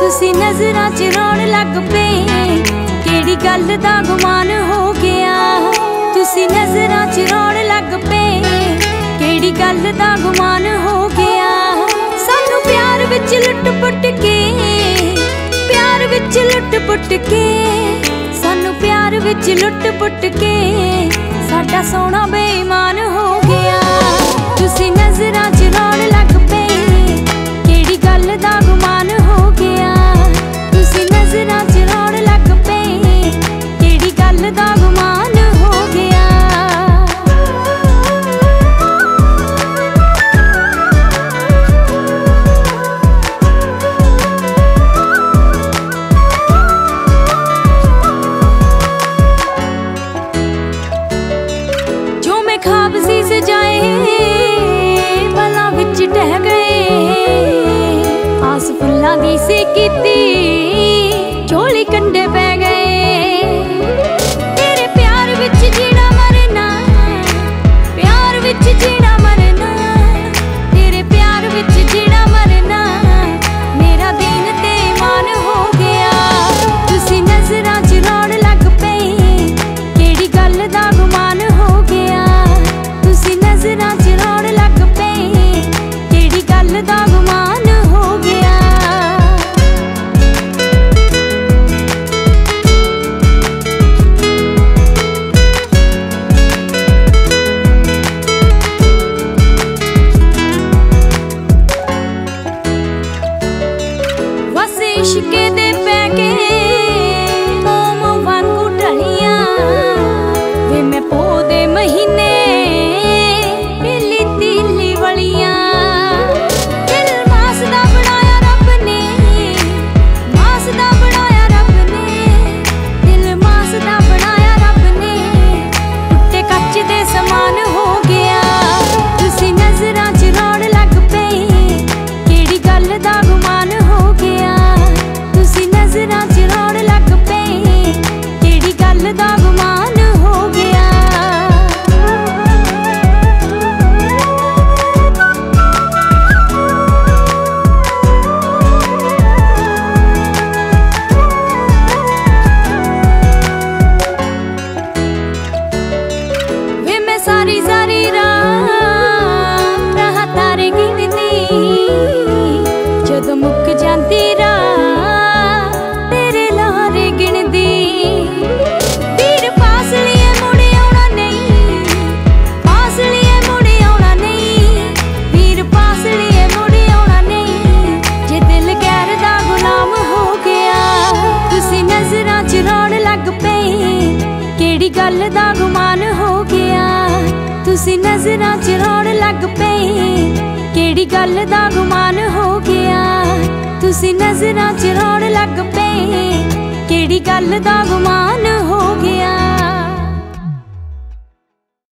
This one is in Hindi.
तुसी नजरां च रौण लग पे, केड़ी गल दा गुमान हो गया। तुसी नजरां च रौण लग पे, केड़ी गल दा गुमान हो गया। सानू प्यार विच लुट पुट के, प्यार विच लुट पुट के, सानू प्यार विच लुट पुट के साडा सोना बेईमान हो गया। तुसी नजरां च रौण लग पे, केड़ी गल दा गुमान हो गया। तुसी नजरां च रौण लग पे, केड़ी गल दा गुमान हो गया। जो मैं ख्वाब सी सजाए पलां विच ढह गए, आस फुल्लां दी सी कीती झोली कंडे पै गए। तेरे प्यार विच जीना मरना, प्यार विच जीना मरना, तेरे प्यार विच जीना मरना मेरा दीन ते ईमान हो गया। तुसी नजरां च रौण लग पे, केड़ी गल दा गुमान हो गया। तुसी नजरां च रौण लग पे, केड़ी गल दा गुमान हो गया। बस इश्के दे पैके मोम वांगू ढलियां वे, मैं पो दे महीने तिली तिली वलियां। दिल मास दा बनाया रब ने, मास दा बनाया रब ने, दिल मास दा बनाया रब ने टुटे कच्च दे समान हो गया। तुसी नजरां च रौण लग पे, केड़ी गल दा गुमान हो गया। तुसी नजरां च रौण लग पे, केड़ी गल दा गुमान हो गया। वे मैं सारी सारी रात रहा तारे गिनदी, जदों मुक जांदी रात तेरे लारे गिनदी। वीर पास लिए मुड़े आउणा नहीं, पास लिए मुड़े आउणा नहीं, वीर पास लिए मुड़े आउणा नहीं जे दिल गैर दा गुलाम हो गया। तुसी नजरां च रौण लग पे, केड़ी गल दा गुमान हो गया। तुसी नजरां च रौण लग पे, केड़ी गल दा गुमान हो गया। तुसी नजरां च रौण लग पे, केड़ी गल दा गुमान हो गया।